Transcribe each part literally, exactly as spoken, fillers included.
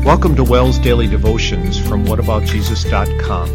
Welcome to Wells Daily Devotions from what about jesus dot com.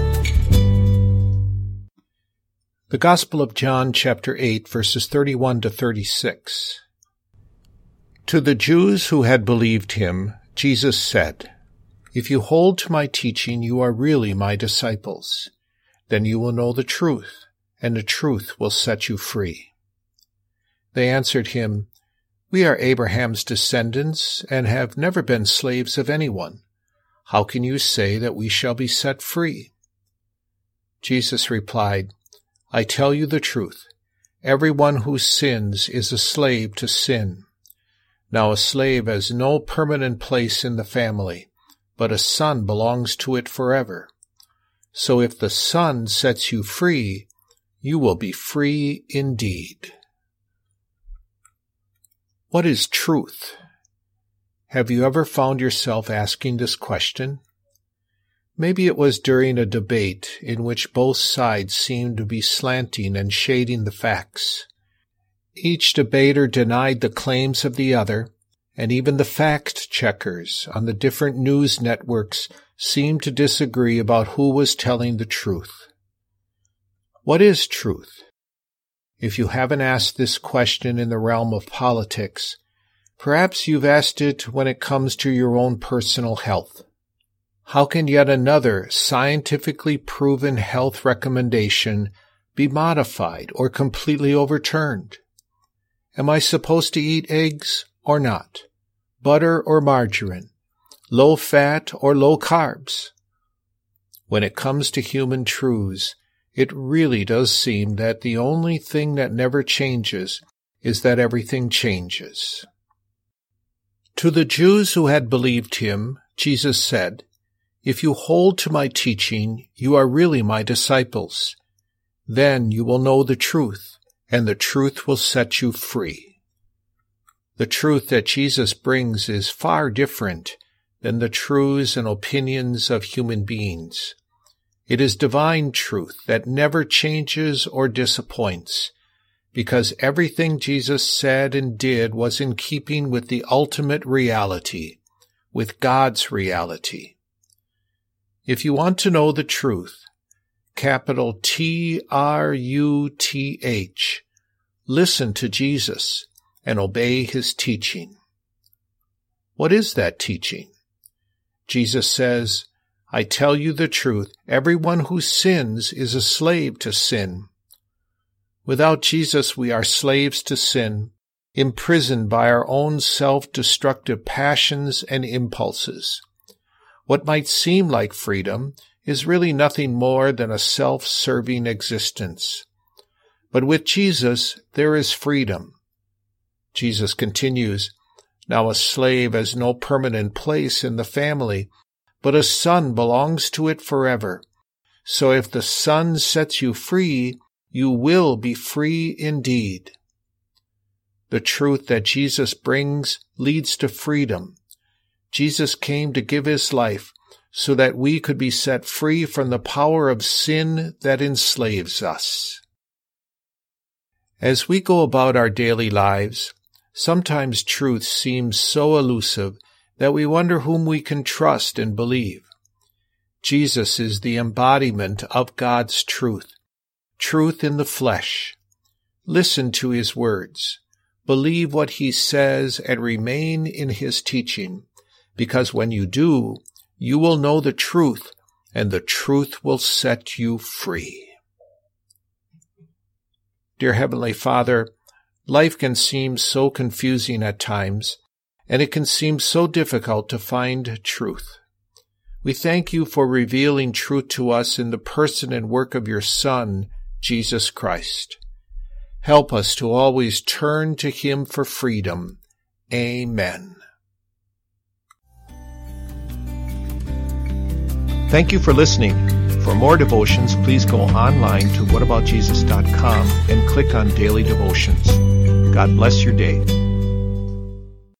The Gospel of John, chapter eight, verses thirty-one to thirty-six. To the Jews who had believed him, Jesus said, "If you hold to my teaching, you are really my disciples. Then you will know the truth, and the truth will set you free." They answered him, "We are Abraham's descendants and have never been slaves of anyone. How can you say that we shall be set free?" Jesus replied, "I tell you the truth. Everyone who sins is a slave to sin. Now a slave has no permanent place in the family, but a son belongs to it forever. So if the Son sets you free, you will be free indeed." What is truth? Have you ever found yourself asking this question? Maybe it was during a debate in which both sides seemed to be slanting and shading the facts. Each debater denied the claims of the other, and even the fact-checkers on the different news networks seemed to disagree about who was telling the truth. What is truth? If you haven't asked this question in the realm of politics, perhaps you've asked it when it comes to your own personal health. How can yet another scientifically proven health recommendation be modified or completely overturned? Am I supposed to eat eggs or not? Butter or margarine? Low fat or low carbs? When it comes to human truths, it really does seem that the only thing that never changes is that everything changes. To the Jews who had believed him, Jesus said, "If you hold to my teaching, you are really my disciples. Then you will know the truth, and the truth will set you free." The truth that Jesus brings is far different than the truths and opinions of human beings. It is divine truth that never changes or disappoints, because everything Jesus said and did was in keeping with the ultimate reality, with God's reality. If you want to know the truth, capital T R U T H, listen to Jesus and obey his teaching. What is that teaching? Jesus says, "I tell you the truth, everyone who sins is a slave to sin." Without Jesus, we are slaves to sin, imprisoned by our own self-destructive passions and impulses. What might seem like freedom is really nothing more than a self-serving existence. But with Jesus, there is freedom. Jesus continues, "Now a slave has no permanent place in the family, but a son belongs to it forever. So if the Son sets you free, you will be free indeed." The truth that Jesus brings leads to freedom. Jesus came to give his life so that we could be set free from the power of sin that enslaves us. As we go about our daily lives, sometimes truth seems so elusive that we wonder whom we can trust and believe. Jesus is the embodiment of God's truth, truth in the flesh. Listen to his words, believe what he says, and remain in his teaching, because when you do, you will know the truth, and the truth will set you free. Dear Heavenly Father, life can seem so confusing at times, and it can seem so difficult to find truth. We thank you for revealing truth to us in the person and work of your Son, Jesus Christ. Help us to always turn to him for freedom. Amen. Thank you for listening. For more devotions, please go online to what about jesus dot com and click on Daily Devotions. God bless your day.